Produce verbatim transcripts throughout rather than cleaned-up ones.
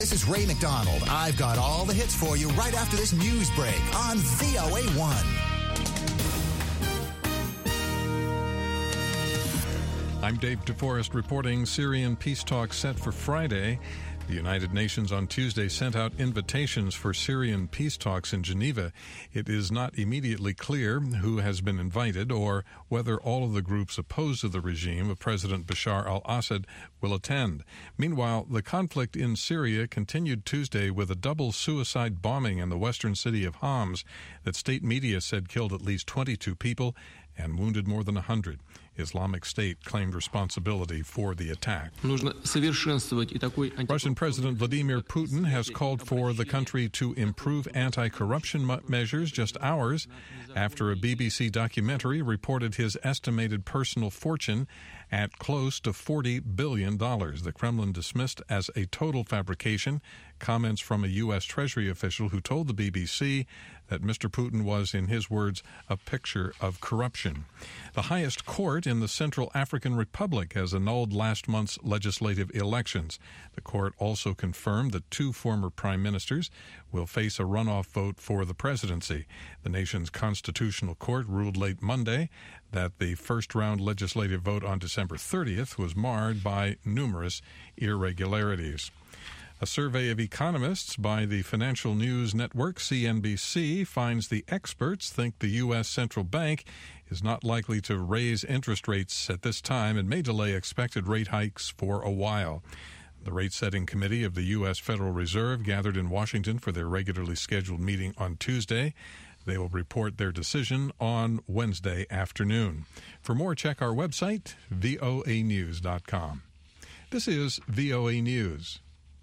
This is Ray McDonald. I've got all the hits for you right after this news break on V O A one. I'm Dave DeForest reporting. Syrian peace talks set for Friday. The United Nations on Tuesday sent out invitations for Syrian peace talks in Geneva. It is not immediately clear who has been invited or whether all of the groups opposed to the regime of President Bashar al-Assad will attend. Meanwhile, the conflict in Syria continued Tuesday with a double suicide bombing in the western city of Homs that state media said killed at least twenty-two people and wounded more than one hundred. Islamic State claimed responsibility for the attack. Russian President Vladimir Putin has called for the country to improve anti-corruption measures just hours after a B B C documentary reported his estimated personal fortune at close to forty billion dollars. The Kremlin dismissed as a total fabrication comments from a U S Treasury official who told the B B C that Mister Putin was, in his words, a picture of corruption. The highest court in the Central African Republic has annulled last month's legislative elections. The court also confirmed that two former prime ministers will face a runoff vote for the presidency. The nation's constitutional court ruled late Monday that the first-round legislative vote on December thirtieth was marred by numerous irregularities. A survey of economists by the financial news network C N B C finds the experts think the U S central bank is not likely to raise interest rates at this time and may delay expected rate hikes for a while. The rate-setting committee of the U S Federal Reserve gathered in Washington for their regularly scheduled meeting on Tuesday. They will report their decision on Wednesday afternoon. For more, check our website, V O A news dot com. This is V O A News.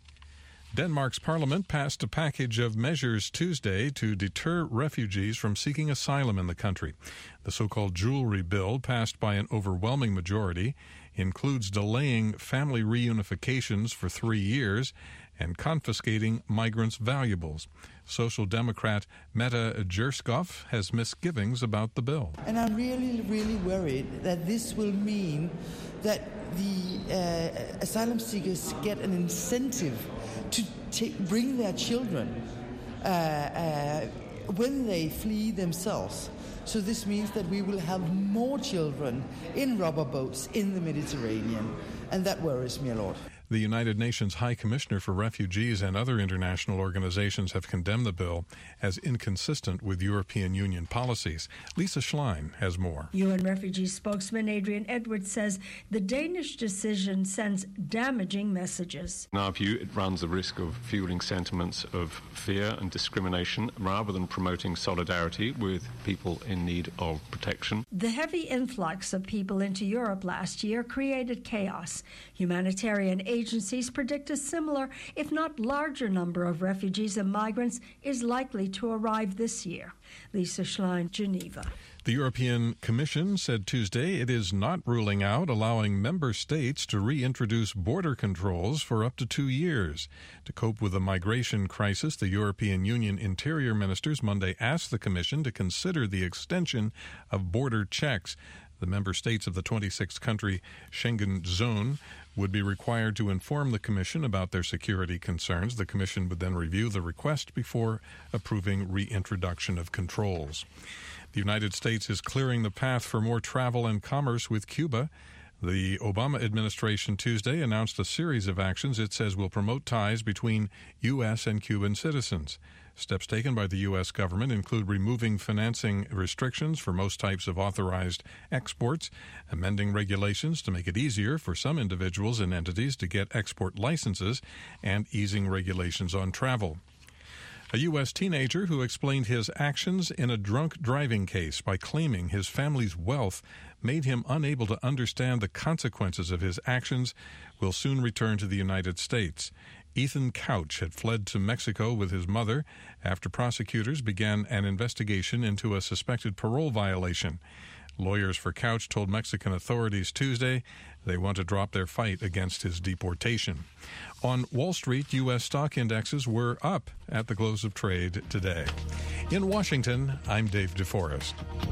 Denmark's parliament passed a package of measures Tuesday to deter refugees from seeking asylum in the country. The so-called jewelry bill, passed by an overwhelming majority, includes delaying family reunifications for three years and confiscating migrants' valuables. Social Democrat Mette Gjerskov has misgivings about the bill. And I'm really, really worried that this will mean that the uh, asylum seekers get an incentive to t- bring their children uh, uh, when they flee themselves. So this means that we will have more children in rubber boats in the Mediterranean, and that worries me a lot. The United Nations High Commissioner for Refugees and other international organizations have condemned the bill as inconsistent with European Union policies. Lisa Schlein has more. U N refugee spokesman Adrian Edwards says the Danish decision sends damaging messages. In our view, it runs the risk of fueling sentiments of fear and discrimination rather than promoting solidarity with people in need of protection. The heavy influx of people into Europe last year created chaos. Humanitarian aid agencies predict a similar, if not larger, number of refugees and migrants is likely to arrive this year. Lisa Schlein, Geneva. The European Commission said Tuesday it is not ruling out allowing member states to reintroduce border controls for up to two years. To cope with the migration crisis, the European Union interior ministers Monday asked the Commission to consider the extension of border checks. The member states of the twenty-six country Schengen zone would be required to inform the Commission about their security concerns. The Commission would then review the request before approving reintroduction of controls. The United States is clearing the path for more travel and commerce with Cuba. The Obama administration Tuesday announced a series of actions it says will promote ties between U S and Cuban citizens. Steps taken by the U S government include removing financing restrictions for most types of authorized exports, amending regulations to make it easier for some individuals and entities to get export licenses, and easing regulations on travel. A U S teenager who explained his actions in a drunk driving case by claiming his family's wealth made him unable to understand the consequences of his actions will soon return to the United States. Ethan Couch had fled to Mexico with his mother after prosecutors began an investigation into a suspected parole violation. Lawyers for Couch told Mexican authorities Tuesday they want to drop their fight against his deportation. On Wall Street, U S stock indexes were up at the close of trade today. In Washington, I'm Dave DeForest.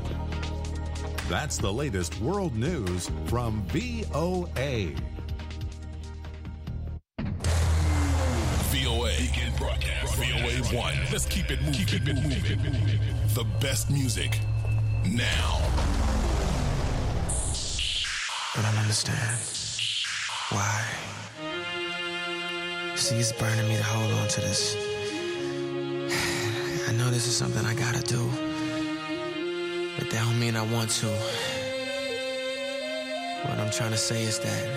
That's the latest world news from V O A. V O Weekend broadcast. V O A one. Let's keep it moving. Keep it moving. The best music now. I don't understand why. See, it's burning me to hold on to this. I know this is something I gotta do, but that don't mean I want to. What I'm trying to say is that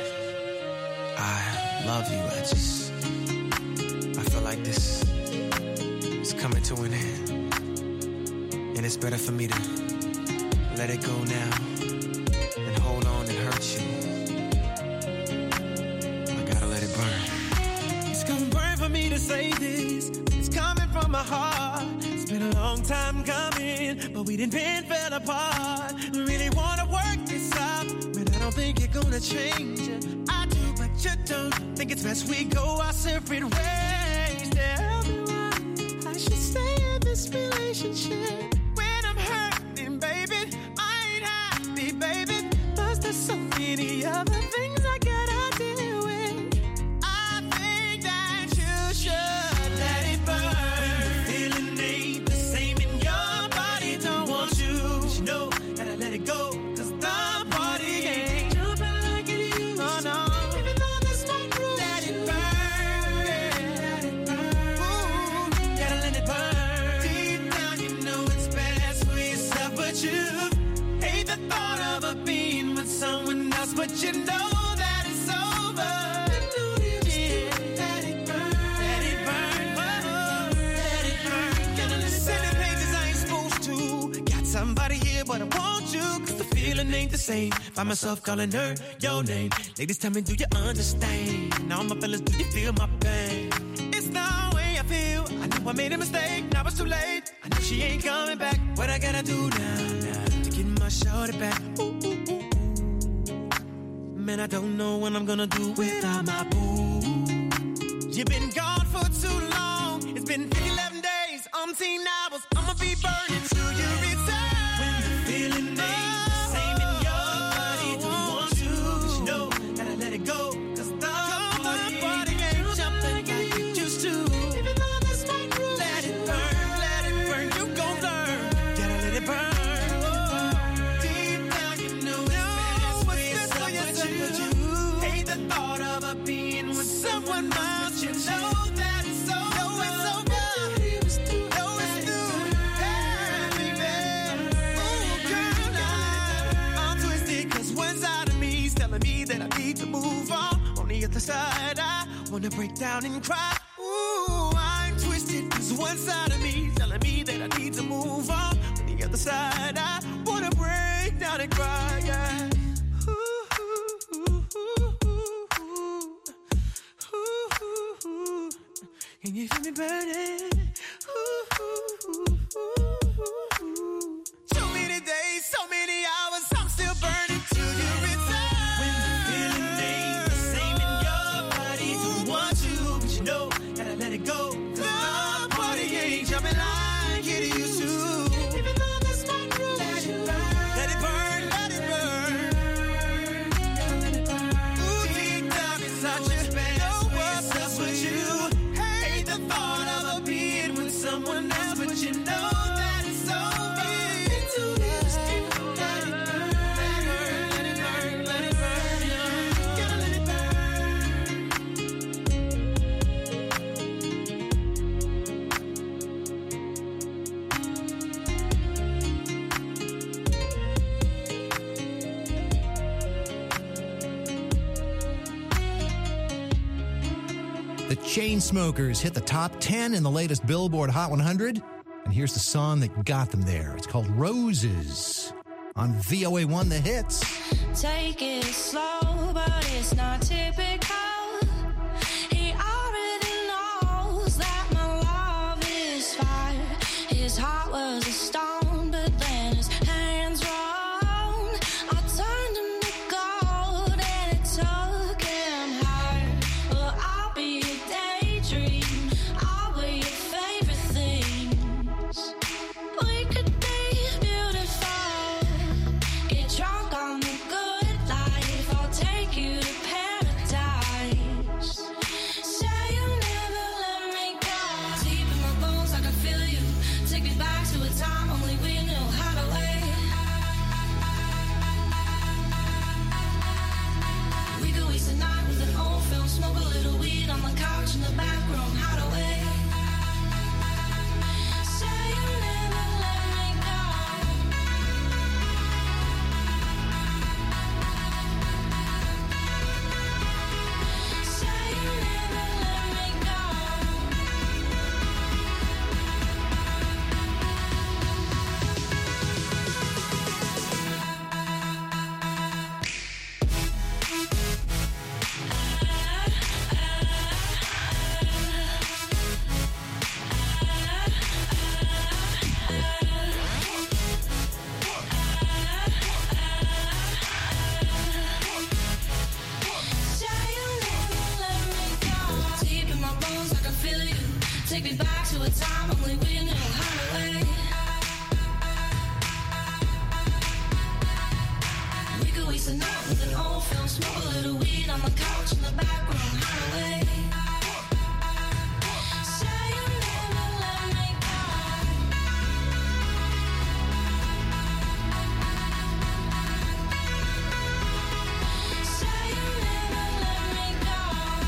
I love you. I just, I feel like this is coming to an end, and it's better for me to let it go now than hold on and hurt you. I gotta let it burn. It's gonna burn for me to say this. It's coming from my heart. It's been a long time coming, but we didn't been fell apart. We really wanna work this out, but I don't think you're gonna change it. I do, but you don't. Think it's best we go our separate ways. Tell me why I should stay in this relationship when I'm hurting, baby. I ain't happy, baby. Plus there's so many other things I gotta deal with. I think that you should let it burn. The feeling ain't the same in your body. Don't want you, but you know, gotta let it go. Cause the party ain't jumping like it used to. Oh no, even though this might prove, let it burn. Let it burn. Ooh, gotta let it burn. Deep down you know it's best for yourself, but you hate the thought of a being with someone else, but you know that it's over. Yeah, let it burn. Let it burn. Oh, let it burn. Gotta listen to pages I ain't supposed to. Got somebody here, but I want you. Cause the feeling ain't the same. Find myself calling her your name. Ladies, tell me, do you understand? Now my fellas, do you feel my pain? It's the way I feel. I know I made a mistake, now it's too late. I know she ain't coming back. What I gotta do now, now to get my shorty back? Ooh, ooh, ooh, ooh. Man, I don't know what I'm gonna do without my boo. You've been gone for too long. It's been eleven days, umpteen hours. I'ma be burning till you return. When the feeling ain't the same in your body, don't want you, but you know, gotta let it go. Cause the party ain't jumping like it used to. Even though this might prove, let it burn, let it burn. You gon' learn, gotta let it burn. Deep down you know it's best for yourself, but you hate the thought of a being with someone else. You know that it's over. Know it's over. Know it's through. Yeah, baby. Ooh, girl, now I'm twisted 'cause one side of me's telling me that I need to move on. On the other side, I wanna break down and cry. Ooh, I'm twisted 'cause one side of me telling me that I need to move on. On the other side, I wanna break down and cry. Yeah. Ooh, ooh, ooh, ooh, ooh. Ooh, ooh, ooh. Can you feel me burning? Ooh, ooh, ooh, ooh, ooh. So many days, so many hours, I'm still burning till you return. When the feeling ain't the same in your body, don't want you, but you know, gotta let it go. Cause the party ain't jumping like it used to. Even though this might prove, let it burn. Let it burn, let it burn. Let it burn. Ooh, deep down inside you know what's up with you. Hate the thought of a being with someone else, but you know that it's over. It's too late. Let it burn, let it burn, let it burn, let it burn. Gotta let it The Chainsmokers hit the top ten in the latest Billboard Hot one hundred. And here's the song that got them there. It's called Roses on V O A one The Hits. Take it slow, but it's not typical. He already knows that my love is fire. His heart was a stone, but then his hands rolled. I turned him to gold and it took him higher. Well, I'll be a daydream. I'll be your favorite things. We could be beautiful. Get drunk on the good life. I'll take you to paradise. Take me back to a time only we knew how to wait. We could waste a night with an old film, smoke a little weed on the couch in the back room, hideaway. Say you never let me go. Say you never let me go.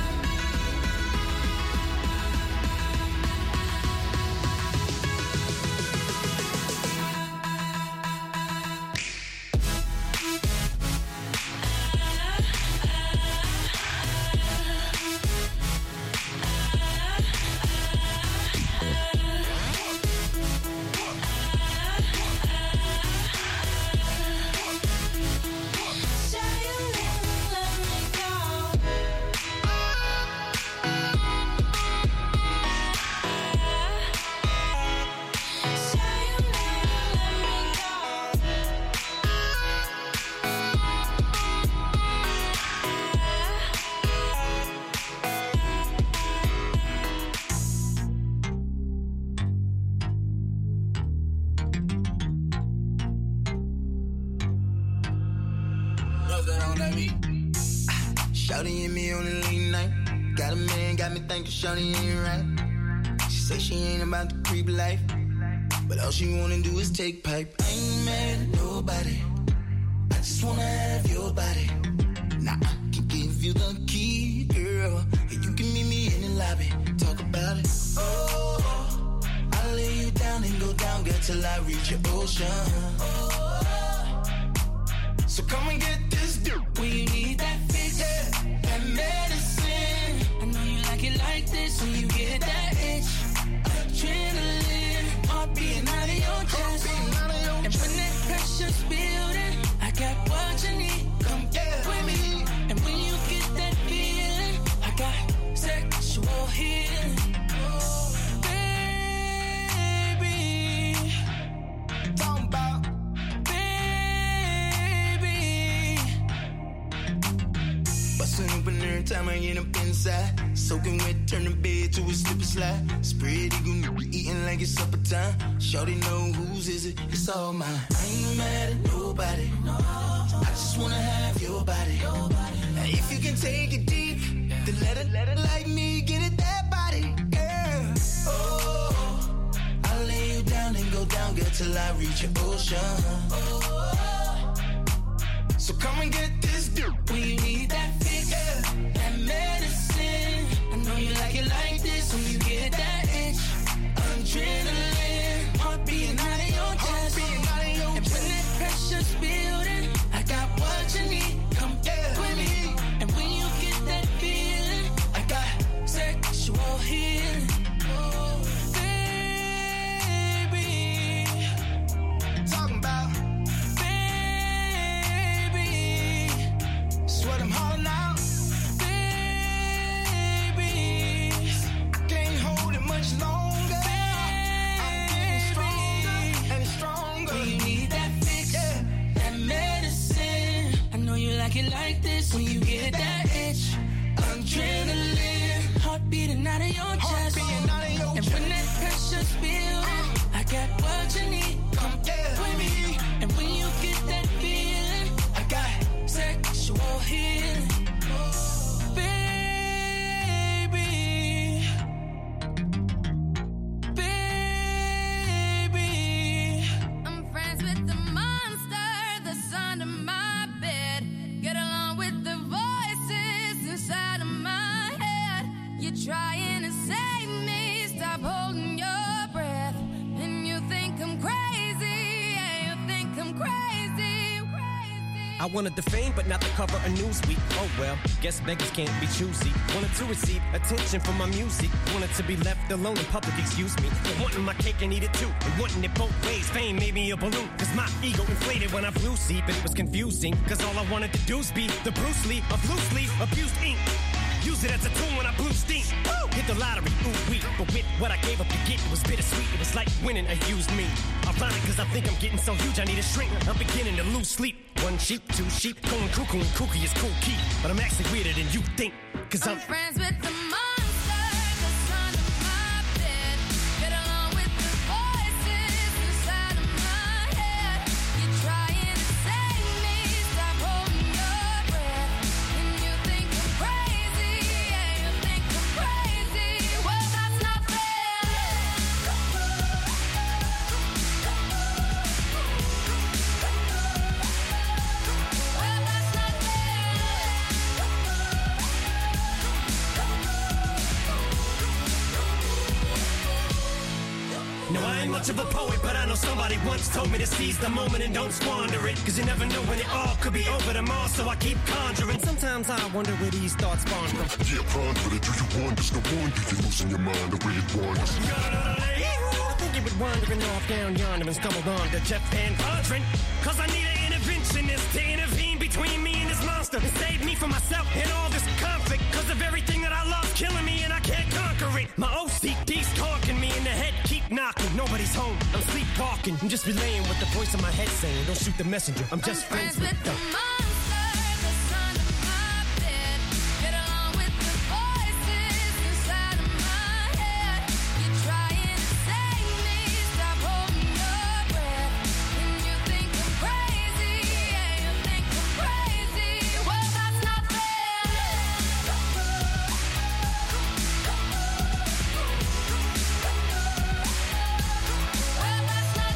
Shawty and me on a late night. Got a man, got me thinking Shawty ain't right. She say she ain't about the creep life, but all she wanna do is take pipe. I ain't mad at nobody, I just wanna have your body. Nah, I can give you the key, girl, and you can meet me in the lobby. Talk about it. Oh, I'll lay you down and go down, girl, till I reach your ocean. Oh, so come and get this dude when you need that fix, yeah, that medicine. I know you like it like this when you get that itch. Adrenaline, heart beating out of your chest. And when that pressure's building, I got what you need. Come get with me. And when you get that feeling, I got sexual healing. Baby, talking about open every time I get up inside. Soaking wet, turn the bed to a slip and slide. Spread eagle, eating like it's supper time. Shawty know whose is it, it's all mine. I ain't mad at nobody, no. I just wanna have your body. Your body. Now if you can take it deep, then let it, let it like me, get it that body, girl. Oh, I'll lay you down and go down, girl, till I reach your ocean. Oh, so come and get this dude when you need that fix, yeah, that medicine. I know you like it like this when you get that itch. Adrenaline, heart beating out of your chest. And when that pressure's building, I got what you need. Come get with me. And when you get that feeling, I got sexual healing. Oh, baby, talking about. What I'm hollering out, baby. I can't hold it much longer. I'm getting stronger and stronger. When you need that fix, yeah, that medicine. I know you like it like this when you get that itch. Adrenaline, heart beating out of your chest. Out of your and chest. When that pressure's building, uh, I got what you need. Come yeah. with me. And when you get that feeling, I got sexual healing. Baby, baby, I'm friends with the monster that's under my bed. Get along with the voices inside of my head. You're trying to save me, stop holding your breath. And you think I'm crazy, yeah, you think I'm crazy. I wanted the fame, but not the cover of Newsweek. Oh well, guess beggars can't be choosy. Wanted to receive attention from my music. Wanted to be left alone in public, excuse me. But wanting my cake and eat it too. And wanting it both ways. Fame made me a balloon. Cause my ego inflated when I flew see. But it was confusing. Cause all I wanted to do was be the Bruce Lee of loosely abused ink. Use it as a tool when I blew steam. Woo! Hit the lottery, ooh wee. But with what I gave up to get, it was bittersweet. It was like winning a used me. Ironic, cause I think I'm getting so huge, I need a shrink. I'm beginning to lose sleep. One sheep, two sheep, going cuckoo and kooky is cool key. But I'm actually weirder than you think. Cause I'm, I'm friends with the monster that's under my bed. No, I ain't much of a poet, but I know somebody once told me to seize the moment and don't squander it. Cause you never know when it all could be over tomorrow, so I keep conjuring. Sometimes I wonder where these thoughts spawn from. Yeah, ponder it, do you wonder? No wonder you're losing your mind the way it wanders. I think you would wandering off down yonder and stumbled on to Jeff Van Vondren. Cause I need an interventionist to intervene between me and this monster and save me from myself and all this conflict. Cause of everything that I love killing me and I can't conquer it. My O C D's talking me in the head, keep knocking. Nobody's home, I'm sleepwalking. I'm just relaying what the voice in my head saying. Don't shoot the messenger, I'm just I'm friends, friends with the the monster that's under my bed. Get along with the voices inside of my head. You're trying to save me, stop holding your breath. And you think I'm crazy, yeah, you think I'm crazy. Well, that's not fair. Well, that's not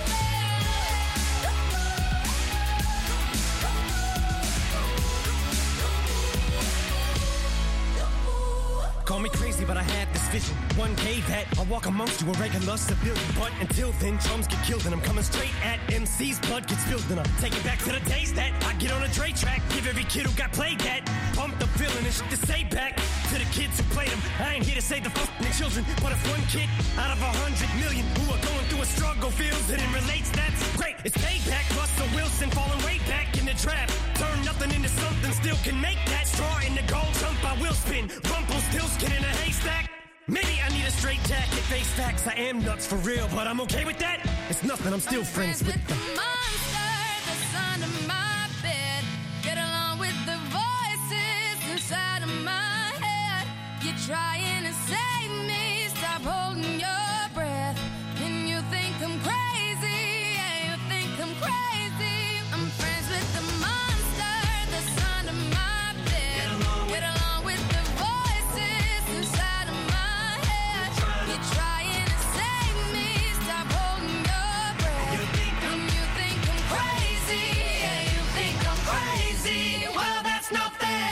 Call me crazy, but I had this vision. One day that I'll walk amongst you a regular civilian. But until then, drums get killed and I'm coming straight at M C's. Blood gets spilled and I take it back to the days that I get on a Dre track. Give every kid who got played that. Pumped up feeling and shit to say back to the kids who played them. I ain't here to say the fucking children, but if one kid out of a hundred million who are going through a struggle feels it and relates, that's great. It's payback. Russell Wilson falling way back in the draft. Turn nothing into something, still can make that straw in the gold jump. I will spin. Rumple still skin in a haystack. Maybe I need a straight jacket, face facts. I am nuts for real, but I'm okay with that. It's nothing, I'm still I'm friends, friends with with them. the monster that's under my bed. Get along with the voices inside of my head. You're trying to save me, stop holding your breath. And you think I'm crazy, yeah, you think I'm crazy. I'm friends with the monster that's under my bed. Get along with the voices inside of my head. You're trying to save me, stop holding your breath. And you think I'm crazy, yeah, you think I'm crazy. Well, that's not fair.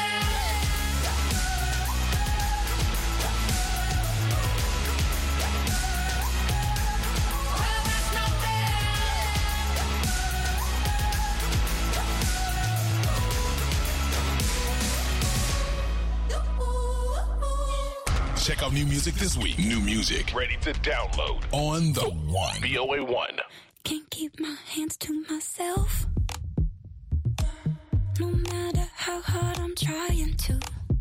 Well, that's not Check out new music this week. New music ready to download on the One. V O A one. Can't keep my hands to myself. No matter how hard I'm trying to,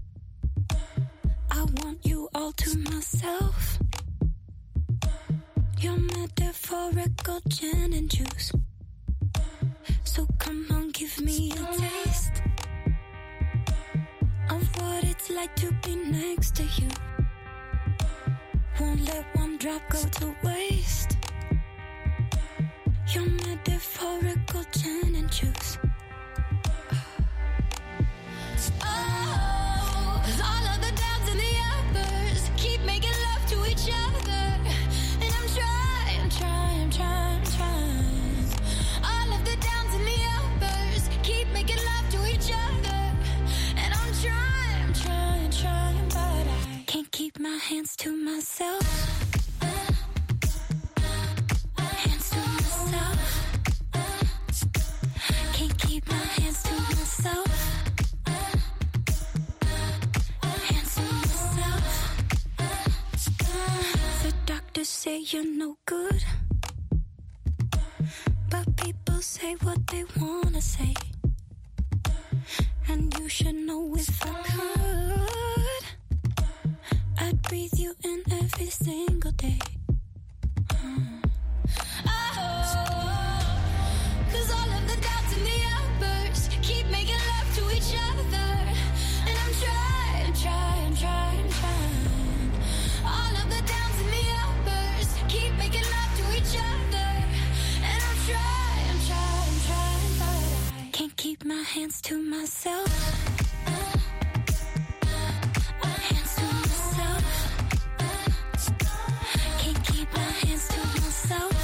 I want you all to myself. Your metaphorical gin and juice. So come on, give me a taste of what it's like to be next to you. Won't let one drop go to waste. Your metaphorical gin and juice. Oh, 'cause all of the downs and the uppers keep making love to each other. And I'm trying, trying, trying, trying. All of the downs and the uppers keep making love to each other. And I'm trying, trying, trying, but I Can't keep my hands to myself. Hands to myself. Can't keep my hands to myself. Hands to myself. The doctors say you're no good, but people say what they wanna say. And you should know if I could, I'd breathe you in every single day. Oh, 'cause all of the downs and the uppers keep making love to each other. And I'm trying, trying, trying, trying. All of the downs and the uppers keep making love to each other. And I'm trying, trying, trying, but I Can't keep my hands to myself. Hands to myself. Can't keep my hands to myself.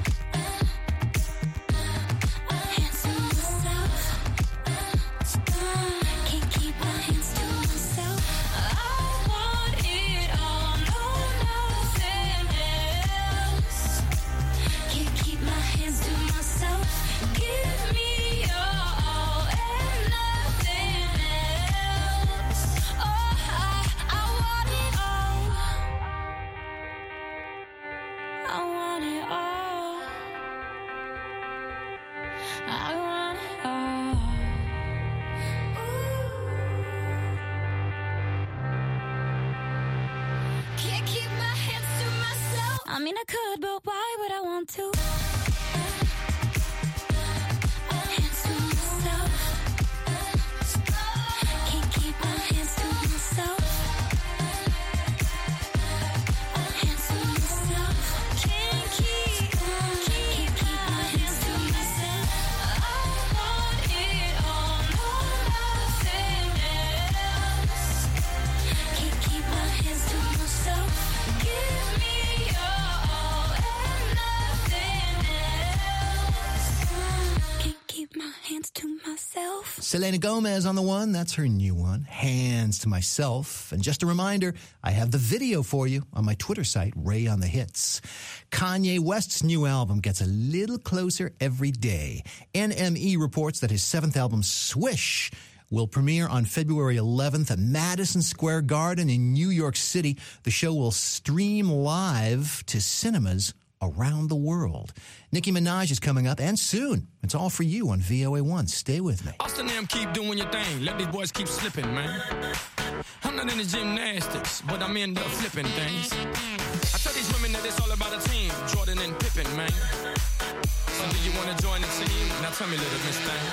Hands to myself. Can't keep my hands to myself. I want it all, no, nothing else. I want it all. I want it all. Can't keep my hands to myself. I mean, I could, but why would I want to? Hands to myself. Can't keep my hands to myself. Hands to myself. Can't keep, can't keep my hands to myself. I want it all, no nothing else. Can't keep my hands to myself. Give me your all and nothing else. Can't keep my hands to myself. Selena Gomez on the one. That's her new one, Hands to Myself. And just a reminder, I have the video for you on my Twitter site, Ray on the Hits. Kanye West's new album gets a little closer every day. N M E reports that his seventh album, Swish, will premiere on February eleventh at Madison Square Garden in New York City. The show will stream live to cinemas around the world. Nicki Minaj is coming up, and soon. It's all for you on V O A one. Stay with me. Austin and them keep doing your thing. Let these boys keep slipping, man. I'm not into gymnastics, but I'm into flipping things. I tell these women that it's all about a team. Jordan and Pippen, man. So do you want to join the team? Now tell me, little miss thing.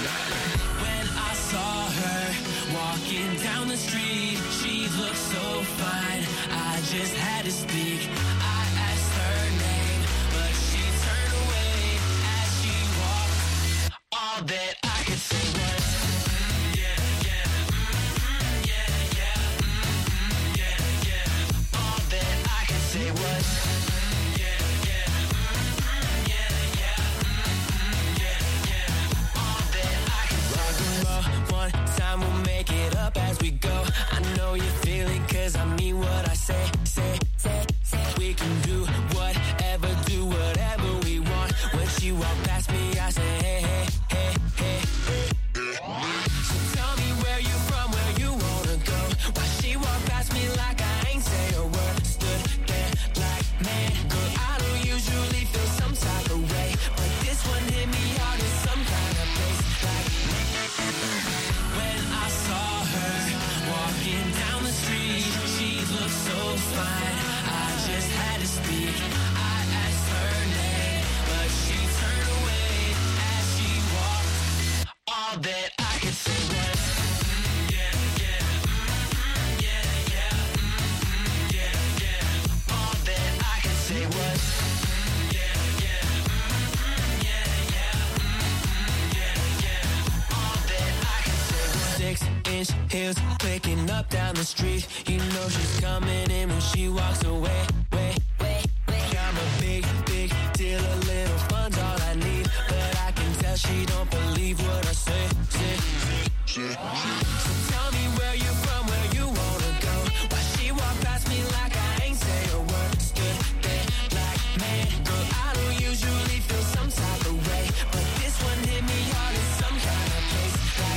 When I saw her walking down the street, she looked so fine, I just had to speak. I asked her name, but she turned away as she walked. All that I could say was, mm, yeah, yeah, mm, yeah, yeah, mm, yeah, yeah. All that I could say was, mm, yeah, yeah, mm, yeah, yeah, mm, yeah, yeah. All that I could say was, rock and roll, one time we'll make it up as we go. I know you feel it, cause I mean what I say, say, say, say. We can do whatever, do whatever we want. When she walk past me, I say, hey, hey, hey, hey, hey. So tell me where you from, where you wanna go. Why she walk past me like I ain't say a word. Stood there like, man, girl, I don't usually feel some type of way, but this one hit me hard in some kind of place. Like, when I saw her walking down the street, she looked so fine, I just had to speak. I asked her name, but she turned away as she walked. All that I could say was, mm, yeah, yeah, mm, yeah, yeah, mm, yeah, yeah. All that I could say was, mm, yeah, yeah, mm, yeah, yeah, mm, yeah, yeah. All that I could say was, six inch heels clicking up down the street. You know she's coming in when she walks away. Wait, wait, wait. I'm a big, big deal. A little fun's all I need, but I can tell she don't believe what I say. Say, say, so tell me where you from, where you wanna go. Why she walk past me like I ain't say a word. Stood there like, man, girl, I don't usually feel some type of way, but this one hit me hard in some kind of place. Like,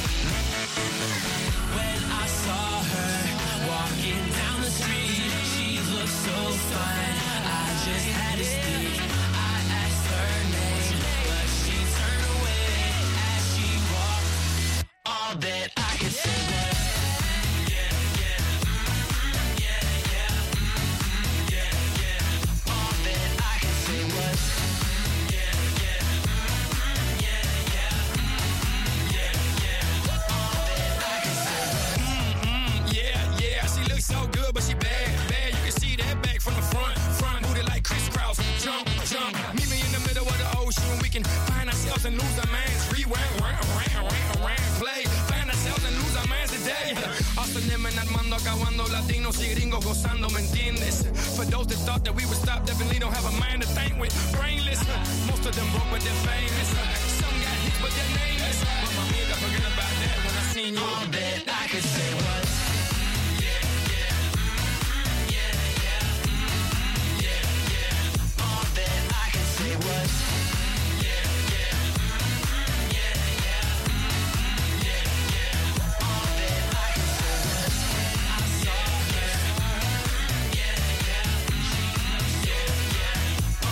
when I saw her walking down the street, she looked so fine, I just had to speak. I asked her name, but she turned away as she walked. All that I could say was, mm, yeah, yeah, mm, yeah, yeah, mm, yeah, yeah. All that I could say was, mm, yeah, yeah, mm, yeah, yeah, mm, yeah, yeah. All that I could say was, Mm-mm, yeah, yeah. She looks so good, but she bad, bad. You can see that back from the front, front. Booty like crisscross, jump, jump. Meet me in the middle of the ocean. We can find ourselves and lose our minds. Rewind, round, round, round, round, play. Find ourselves and lose our minds today. Austin and Armando acabando, latinos y gringos gozando, ¿me entiendes? For those that thought that we would stop, definitely don't have a mind to think with. Brainless, most of them broke, but they're famous. Some got hits, but they're nameless. But my man, I forget about that when I seen you. all that I could say was, mm, yeah, yeah, mm, yeah, yeah, mm, yeah, yeah. All that I could say was, mm, yeah, yeah, mm, yeah, yeah, mm, yeah, yeah. All that I could say was, I saw her, yeah, yeah, yeah, yeah.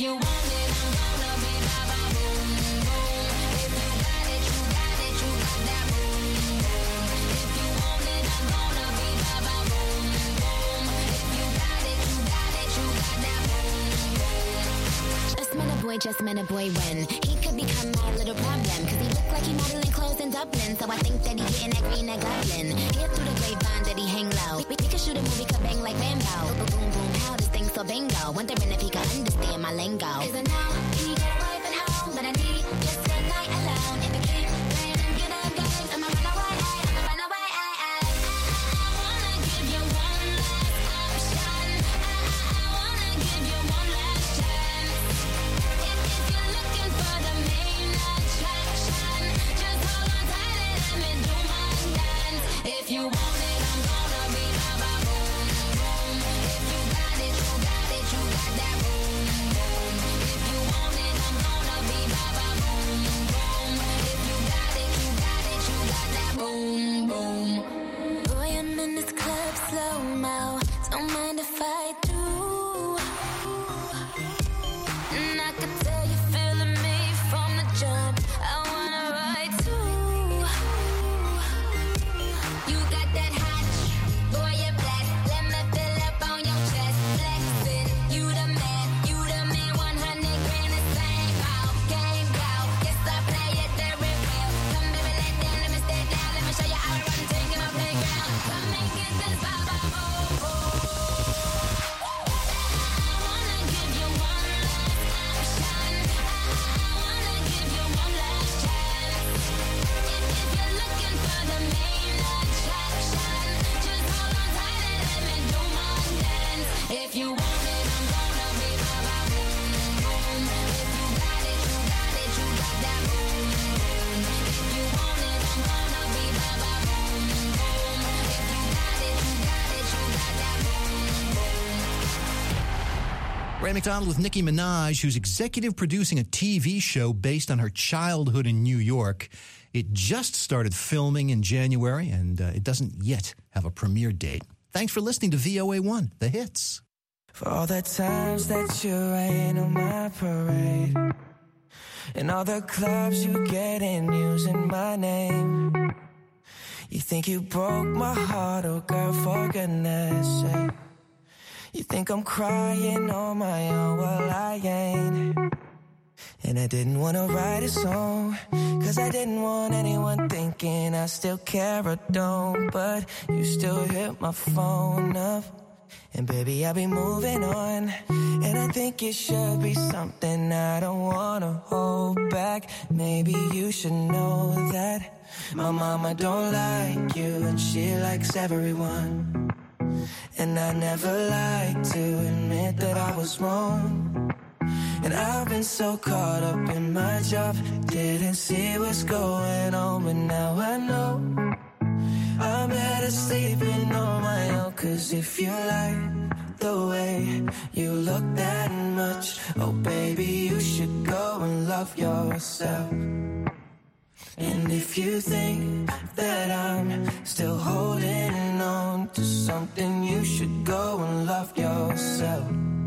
you want it, I'm gonna be ba ba boom boom. If you got it, you got it, you got that boom boom. If you want it, I'm gonna be ba ba boom boom. If you got it, you got it, you got that boom boom. Just met a boy, just met a boy when he could become my little problem. Cause he looked like he modeling clothes in Dublin. So I think that he getting that green, that goblin. Hear through the grapevine that he hang low. We, we could shoot a movie, could bang like Rambo. Boom, boom, boom, how this thing so bingo. Wondering if he could understand my lingo. Cause I know he got a wife at home, but I need just a night alone. If I keep playing them good old games, I'ma run away, I'ma run away. I, I, I wanna give you one last option. I, I wanna give you one last chance. If, if you're looking for the main attraction, just hold on tight and let me do my dance. If you want it, I'm gonna be ba ba boom boom. If you got it, you got it, you got that boom boom. If you want it, I'm gonna be ba ba boom boom. If you got it, you got it, you got that boom boom. Boy, I'm in this club slow mo. Don't mind if I do. And I can tell you feeling me from the jump. I wanna ride too. You got that hot, boy, you're blessed. Let me fill up on your chest. Flexin', you the man, you the man. one hundred grand the same. All game go. Yes, I play it very well. Come baby, let down, let me stay down. Let me show you how to run thing in my playground. Come and get this ba-ba boom boom. I wanna give you one last option. I wanna give you one last chance. If, if you're looking for the main attraction, just hold on tight and let me do my dance. If you want it, I'm gonna be ba ba boom boom. If you got it, you got it, you got that boom boom. If you want it, I'm gonna be ba ba boom boom. If you got it, you got it, you got that boom boom. Ray McDonald with Nicki Minaj, who's executive producing a T V show based on her childhood in New York. It just started filming in January, and uh, it doesn't yet have a premiere date. Thanks for listening to V O A one, The Hits. For all the times that you rain on my parade, and all the clubs you get in using my name. You think you broke my heart, oh girl, for goodness sake. You think I'm crying on my own, well I ain't. And I didn't want to write a song, cause I didn't want anyone thinking I still care or don't. But you still hit my phone up, and baby I'll be moving on. And I think it should be something I don't want to hold back. Maybe you should know that my mama don't like you, and she likes everyone. And I never like to admit that I was wrong. And I've been so caught up in my job, didn't see what's going on. But now I know I'm better sleeping on my own. Cause if you like the way you look that much, oh baby, you should go and love yourself. And if you think that I'm still holding on to something, you should go and love yourself.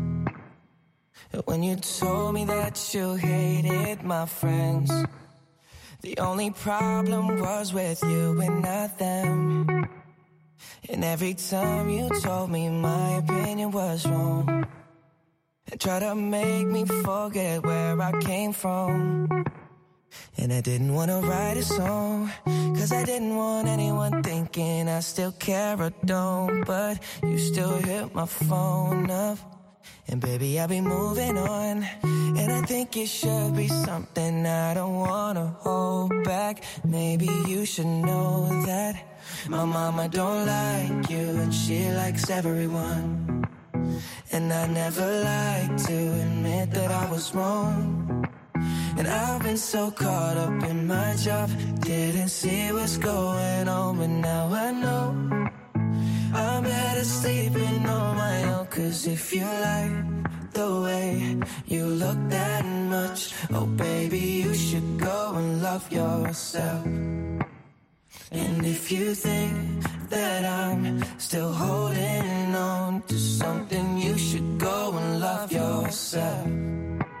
When you told me that you hated my friends, the only problem was with you and not them. And every time you told me my opinion was wrong, and tried to make me forget where I came from. And I didn't want to write a song, cause I didn't want anyone thinking I still care or don't. But you still hit my phone up, and baby I'll be moving on. And I think it should be something I don't want to hold back. Maybe you should know that my mama don't like you, and she likes everyone. And I never like to admit that I was wrong. And I've been so caught up in my job, didn't see what's going on. But now I know I'm better sleeping on my own. Cause if you like the way you look that much, oh baby, you should go and love yourself. And if you think that I'm still holding on to something, you should go and love yourself.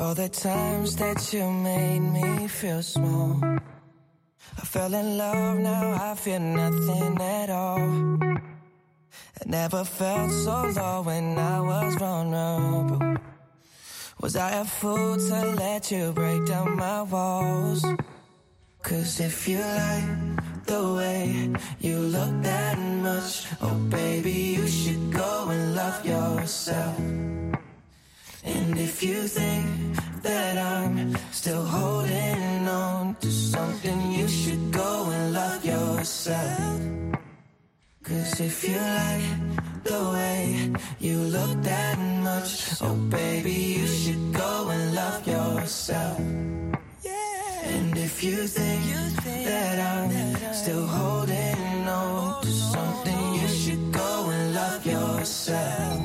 all the times that you made me feel small. I fell in love, now I feel nothing at all. I never felt so low when I was vulnerable. Was I a fool to let you break down my walls? Cause if you like the way you look that much, oh baby, you should go and love yourself. And if you think that I'm still holding on to something, you should go and love yourself. Cause if you like the way you look that much, oh baby, you should go and love yourself. And if you think that I'm still holding on to something, you should go and love yourself.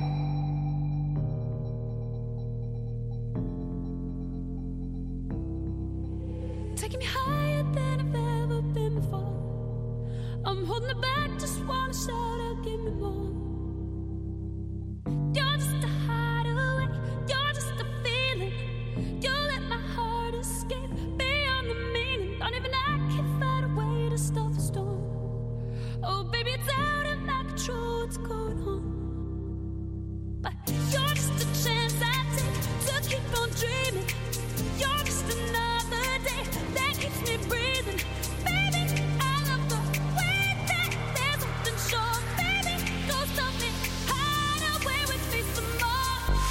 Taking me higher than I've ever been before. I'm holding it back, just wanna shout out, give me more. You're just a hideaway, you're just a feeling. You let my heart escape beyond the meaning. Don't even I can find a way to stop the storm. Oh baby, it's out of my control, what's going on? But you're just a chance I take to keep on dreaming. You're just another day that keeps me breathing. Baby, I love the way that there's something sure. Baby, go stop me, hide away with me some more.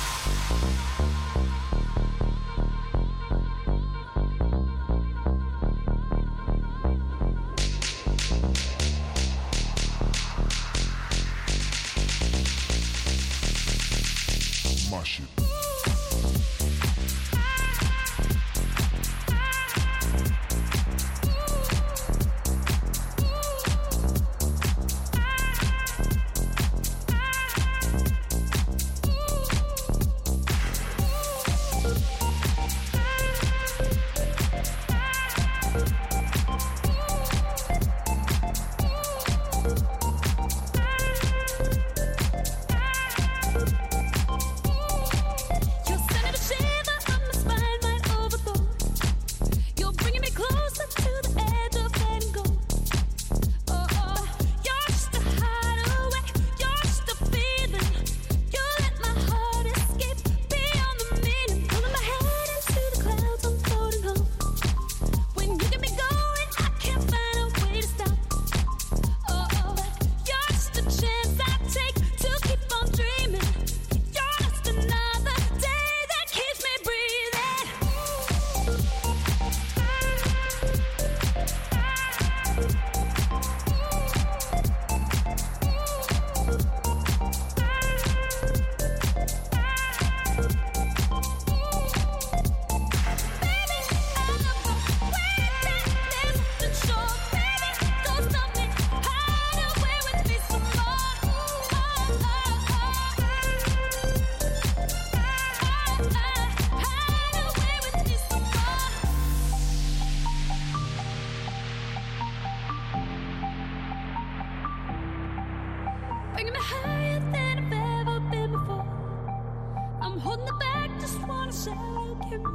My shit. Bringing me higher than I've ever been before. I'm holding it back, just wanna shout out, give me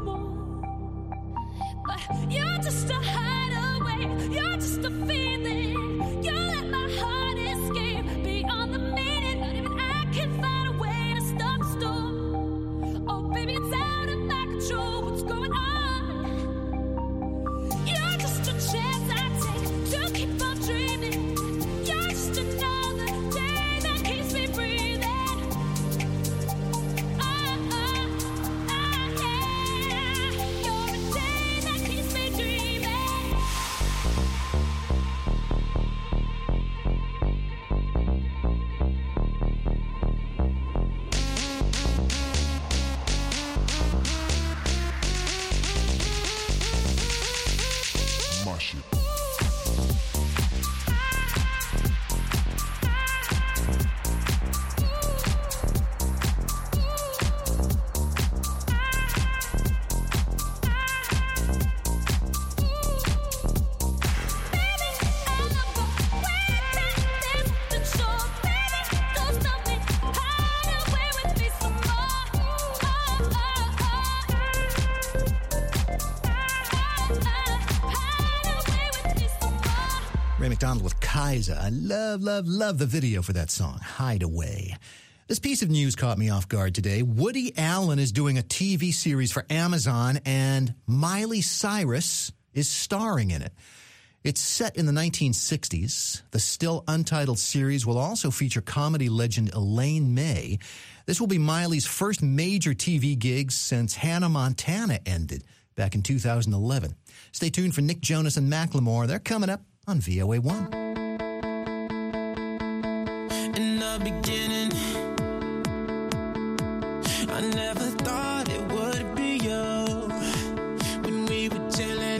more. But you're just a hideaway, you're just a feeling. You let my heart escape beyond the meaning. Not even I can find a way to stop the storm. Oh baby, it's out of my control, what's going on? You're just a chance I take to keep on dreaming. You're just another day that keeps me McDonald with Kaiser. I love, love, love the video for that song, Hideaway. This piece of news caught me off guard today. Woody Allen is doing a T V series for Amazon, and Miley Cyrus is starring in it. It's set in the nineteen sixties. The still untitled series will also feature comedy legend Elaine May. This will be Miley's first major T V gig since Hannah Montana ended back in two thousand eleven. Stay tuned for Nick Jonas and Macklemore. They're coming up on V O A one. In the beginning, I never thought it would be you. When we were chilling,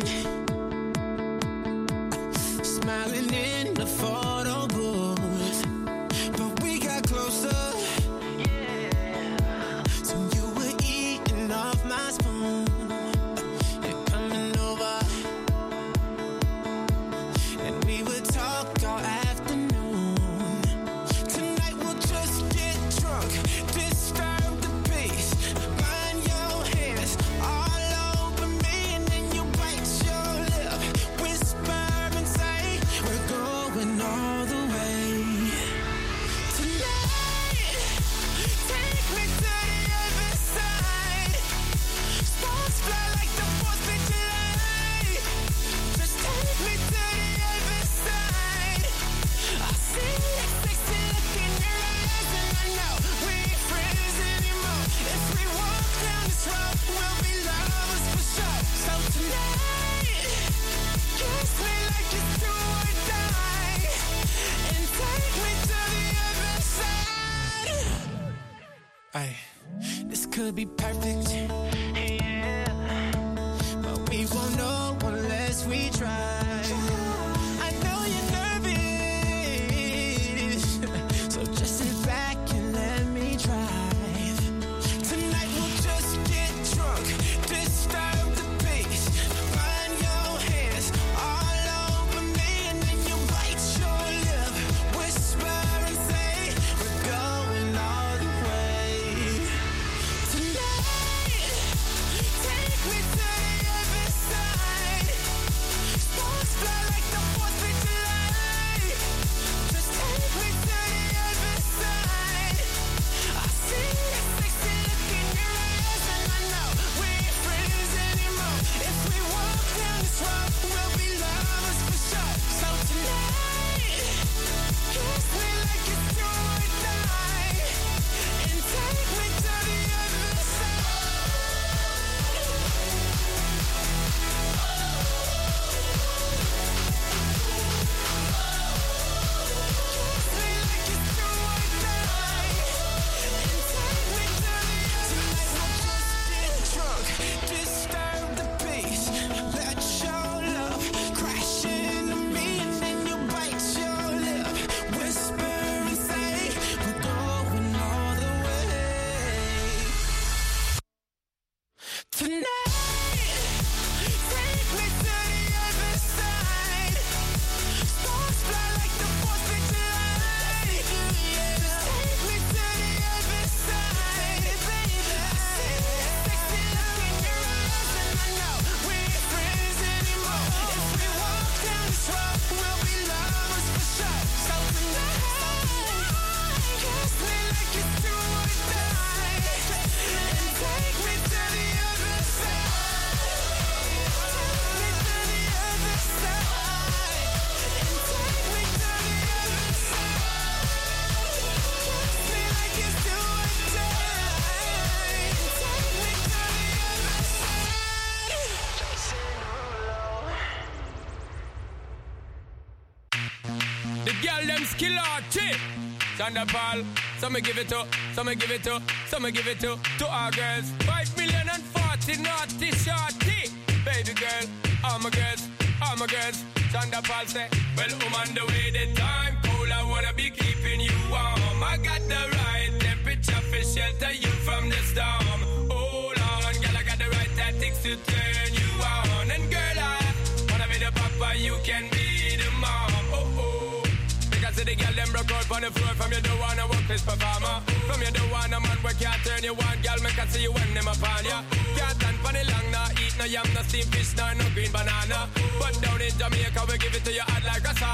smiling in the photo booth, but we got closer. Yeah. So you were eating off my spoon. You're coming over, and we would talk all afternoon. Tonight we'll just get drunk, disturb the peace. Burn your hands all over me, and then you bite your lip, whisper and say, we're going all the way. Tonight, take me to the other side. Sparks fly like the fourth of July. Just take me to the other side. I see that sexy look in your eyes, and I know we ain't friends anymore. If we walk down this road, we'll be lovers for sure. So tonight, kiss me like it's do or die, and take me to the other side. Ay, this could be perfect, yeah, but we won't know unless we try. I know you're nervous, so just sit back and let me drive. Tonight we'll just get drunk, disturb the peace. Burn your hands all over me, and then you bite your lip, whisper and say, we're going all the way. Tonight, take me to the other side. Sparks fly like the fourth of July. Just take me to the other side. I see that sexy look in your eyes, and I know we ain't friends anymore. If we walk down this road, we'll be lovers for sure. So tonight, kiss me like it's do or die, and take me to the other disturb the peace. Let your love crash into me, and then you bite your lip, whisper and say, we're going all the way. Tonight, take me to the other side. Sparks fly like the fourth of July. Just take me to the other side, baby. I see that sexy look in your eyes, and I know we ain't friends anymore. If we walk down this road, we'll be lovers for sure. So tonight, kiss me like it's do or die, and take me to the other side. Take me to the other side, and take me to the other side. Kiss me like it's do or die, and take me to the other side. The girl them skill out chick. Thunderball, some me give it to, some me give it to, some me give it to, to our girls. Five million and forty naughty shorty. Baby girl, all my girls, all my girls. Thunderball say, well, I'm on the way, the time cold, I wanna be keeping you warm. I got the right temperature for shelter you from the storm. Hold on, girl, I got the right tactics to turn you on. And girl, I wanna be the papa, you can be the mom. Oh, oh. Because the girl them broke out on the floor. From you don't wanna work this performer. From you don't wanna man where can't turn you on. Girl, make I see you when them upon ya. Can't stand for the long, nah eat no yam, no steamed fish, nor no green banana. But down in Jamaica we give it to you hot like a sauna.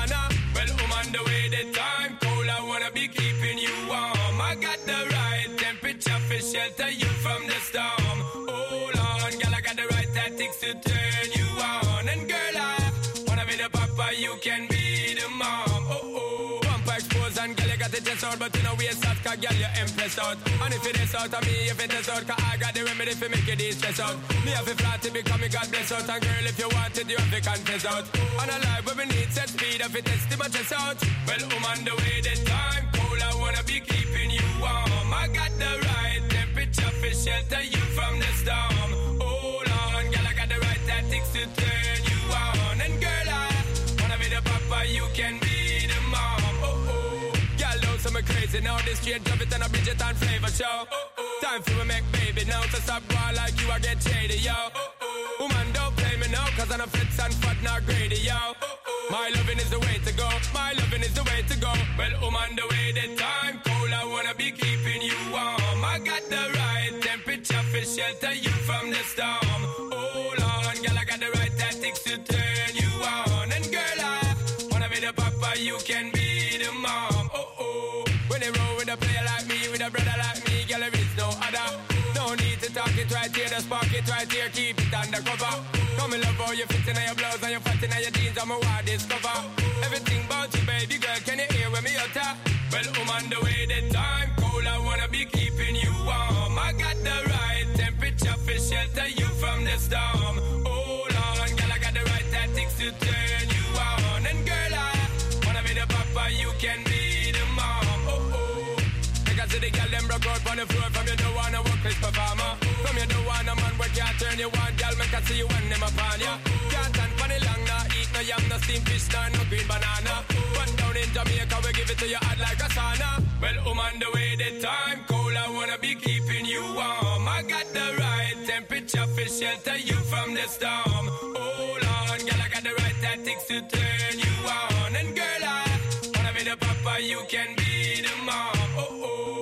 Well, I'm on the way, the time cold, I wanna be keeping you warm. I got the right temperature for shelter you from the storm. Hold on, girl, I got the right tactics to turn you on. And girl, I wanna be the papa, you can be the mom. Oh, oh. Bumper exposed and girl, you got the chest out, but you know we ain't cause girl, you're impressed out. And if it is out of me, if it is out, cause I got the remedy for make it stress out. Me have a flat to become me God bless out. And girl, if you want it, you have to confess out. And a life where we need set speed, if it is too much chest out. Well, I'm on the way, the time cold, I wanna be keeping you warm. I got the right temperature for shelter you from the storm. Hold on, girl, I got the right tactics to turn you on. And girl, I wanna be the papa, you can be the mom. Oh, oh. Girl, don't say me crazy now, this straight drop it and a Bridget and flavor show. Oh, oh. Time for me make baby now, so stop going like you, I get shady, yo. Oh, oh. Woman, don't play me now, cause I'm a fits and fat, not greedy, yo. Oh, oh. My loving is the way to go, my loving is the way to go. Well, I'm on the way, the time cold, I wanna be keeping you warm. I got the right temperature for shelter you from the storm. Hold on, girl, I got the right tactics to turn you on. And girl, I wanna be the papa, you can be the mom. Oh, oh. When they roll with a player like me, with a brother like me, girl, there is no other. No need to talk it right here, the spark it right here, keep it undercover. Come in love how you fit in your blouse and you fat in your jeans, I'm a wild discover. Everything about you, baby girl, can you hear when me utter? Well, I'm on the way, the time cold, I wanna be keeping you warm. I got the right temperature for shelter you from the storm. Hold on, girl, I got the right tactics to turn you on. And girl, I wanna be the papa, you can be the mom. Oh, oh. Because the girl, them broke out on the floor. From you don't wanna work with performer. From you don't wanna man where can't turn you on. Girl, make I see you when them upon ya. Can't stand for the long, nah. Eat no yam, no steamed fish, nah, no green banana. But down in Jamaica, we give it to you hot like a sauna. Well, I'm on the way, the time cold, I wanna be keeping you warm. I got the right temperature for shelter you from the storm. Hold on, girl, I got the right tactics to turn you on. And girl, I wanna be the papa, you can be the mom. Oh, oh.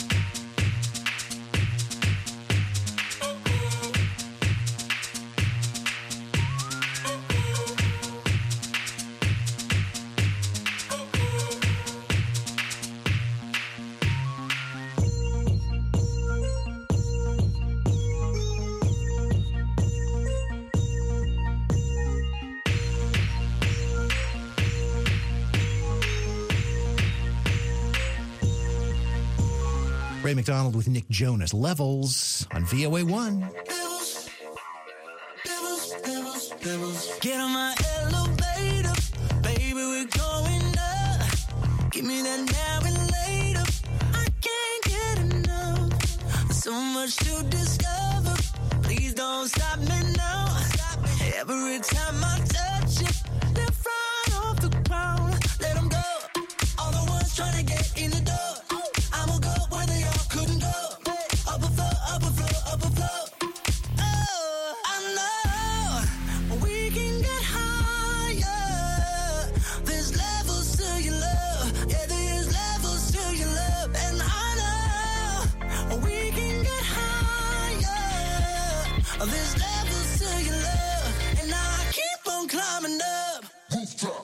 Ray McDonald with Nick Jonas. Levels on V O A one. Levels, levels, levels, levels. Get on my elevator, baby, we're going up. Give me that now and later. I can't get enough. So much to discover. Please don't stop me now. Every time I touch it, they're flying off the ground. Let them go. All the ones trying to get in the door. I'ma go where they all couldn't go. Up a floor, up a floor, up a floor. Oh, I know we can get higher. There's levels to your love. Yeah, there's levels to your love. And I know we can get higher. There's levels to your love. And I keep on climbing up. Rooftop.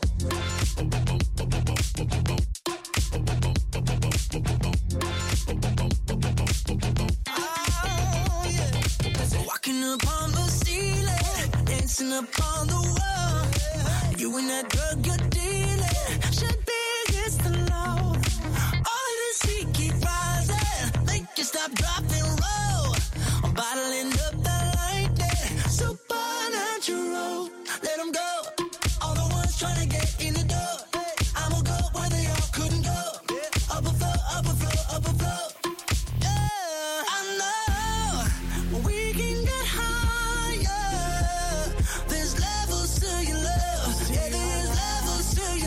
Walking up on the ceiling, dancing up on the wall. You and that drug you're dealing should be against the law. All of this heat keep rising, make you stop, drop, and roll. I'm bottling up that lightning, supernatural. Let them go, all the ones trying to get in the door. I'ma go where they all couldn't go. Up a floor, up a floor, up a floor. There's levels to your love. Yeah, there's levels to your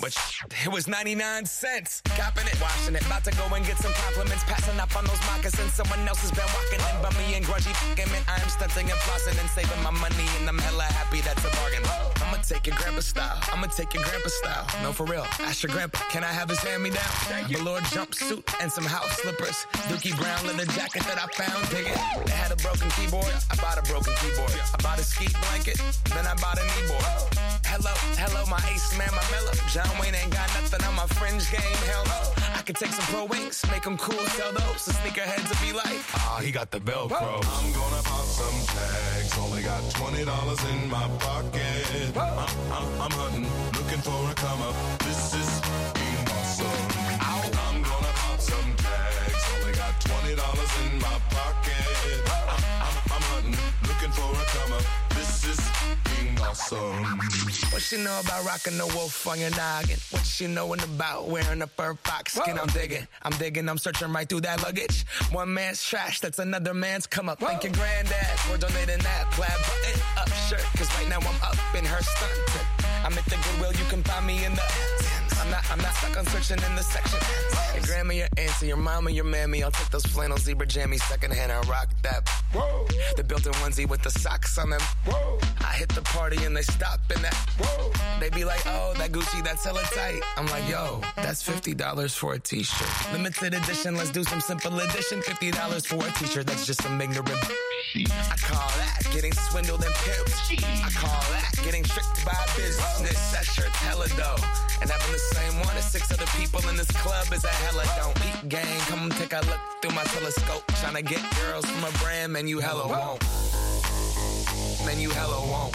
But it was ninety-nine cents. Copping it, washing it. About to go and get some compliments. Passing up on those moccasins. Someone else has been walking in. Bummy and grungy fucking man. I am stunting and flossing and saving my money. And I'm hella happy that's a bargain. I'ma take your grandpa style. I'ma take your grandpa style. No, for real. Ask your grandpa. Can I have his hand-me-down? Velour jumpsuit and some house slippers. Dookie brown leather jacket that I found. Dig it. They had a broken keyboard. I bought a broken keyboard. I bought a ski blanket. Then I bought a kneeboard. Hello, hello, my ace man, my mellow. John Wayne ain't got nothing on my fringe game. Hell no. I could take some pro wings, make them cool, sell those. The sneakerheads will be like, ah, he got the Velcro. I'm gonna pop some tags. Only got twenty dollars in my pocket. I'm, I'm, I'm hunting, looking for a come up. This is being awesome. I'm gonna pop some tags. Only got twenty dollars in my pocket. I'm, I'm, I'm hunting, looking for a come up. This is being awesome. What she know about rocking the wolf on your noggin? What she knowin' about wearing a fur fox skin? I'm digging, I'm digging, I'm searching right through that luggage. One man's trash, that's another man's come up. Thank your granddad for donating that plaid button up shirt. Cause right now I'm up in her stunt. I'm at the Goodwill, you can find me in the I'm not, I'm not stuck on searching in the section. Your grandma, your auntie, your mama, your mammy. I'll take those flannel zebra jammies secondhand. I rock that. Whoa. The built-in onesie with the socks on them. Whoa. I hit the party and they stop in that. Whoa. They be like, oh, that Gucci, that's hella tight. I'm like, yo, that's fifty dollars for a t-shirt. Limited edition, let's do some simple edition. fifty dollars for a t-shirt, that's just some ignorant. I call that getting swindled and pimped. I call that getting tricked by business. That shirt's hella dope. And having the same one as six other people in this club is a hella don't. Peep gang, come take a look through my telescope. Tryna get girls from a brand, man, you hella won't. Man, you hella won't.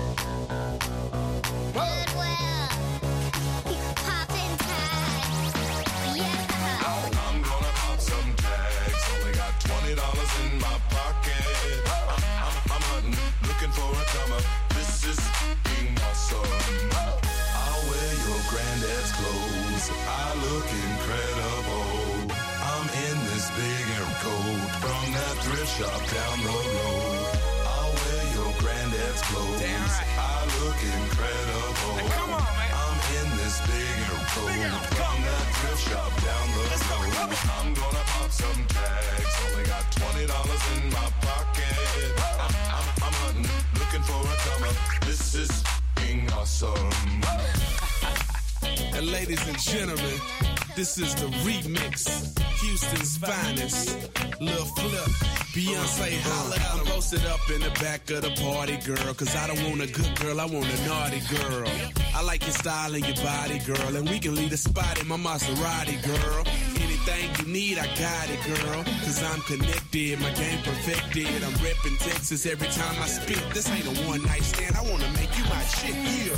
Goodwill. Poppin' tags. Yeah. I'm gonna pop some tags. Only got twenty dollars in my pocket. I'm, I'm, I'm hunting, looking for a come up. This is being awesome. I'll wear your granddad's clothes. I look incredible. I'm in this big air coat from that thrift shop down the road. I'll wear your granddad's clothes. Damn right. I look incredible. Now come on, man. I'm in this big air coat from that thrift shop down the road. I'm gonna pop some tags. Only got twenty dollars in my pocket. I'm, I'm, I'm hunting, looking for a come up. This is being awesome. And ladies and gentlemen, this is the remix. Houston's finest. Lil Flip, Beyonce holla. I'm posted up in the back of the party, girl. Cause I don't want a good girl, I want a naughty girl. I like your style and your body, girl. And we can leave the spot in my Maserati, girl. Anything you need, I got it, girl. Cause I'm connected, my game perfected. I'm reppin' Texas every time I speak. This ain't a one night stand, I wanna make you my chick, yeah.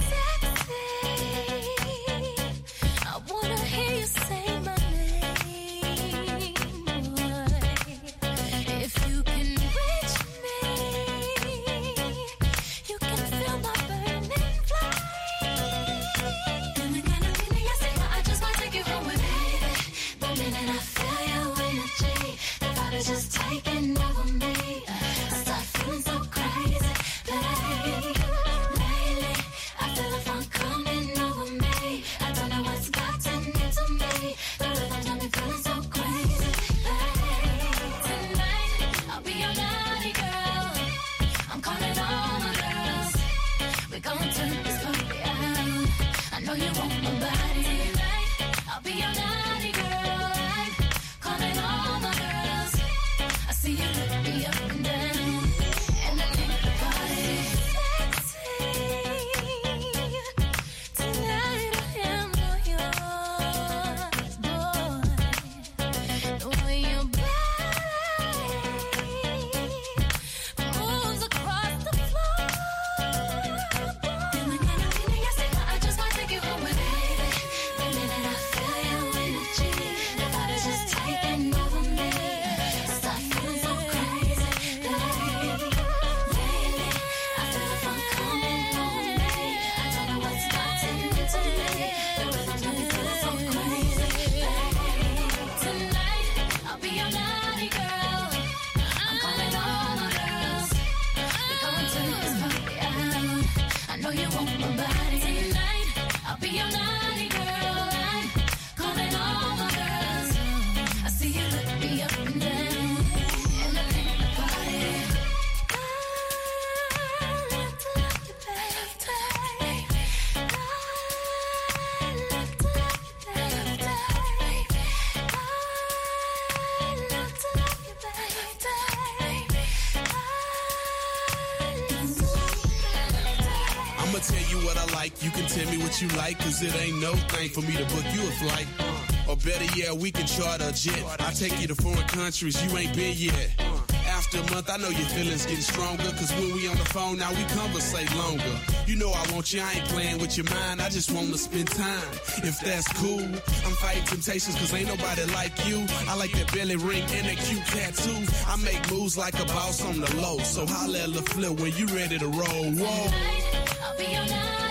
I wanna hear you say my name, boy. If you can reach me, you can feel my burning flame. And the kind of feeling I say, I just wanna take you home with me. The minute I feel your energy, the vibe is just taking over me. I start feeling so crazy, babe. Lately, I feel the funk coming over me. I don't know what's gotten into me. The rhythm got me feeling so crazy, babe. Tonight, I'll be your naughty girl. I'm calling all my girls. We're gonna turn this party out. I know you want my body. Tonight, I'll be your naughty girl. I'm calling all my girls. I see you look me mic. You can tell me what you like, cause it ain't no thing for me to book you a flight. Or better yet, we can charter a jet. I take you to foreign countries you ain't been yet. After a month, I know your feelings getting stronger, cause when we on the phone, now we conversate longer. You know I want you, I ain't playing with your mind, I just want to spend time. If that's cool, I'm fighting temptations, cause ain't nobody like you. I like that belly ring and that cute tattoo. I make moves like a boss on the low, so holla at LaFleur when you ready to roll. Whoa. I'll be your night.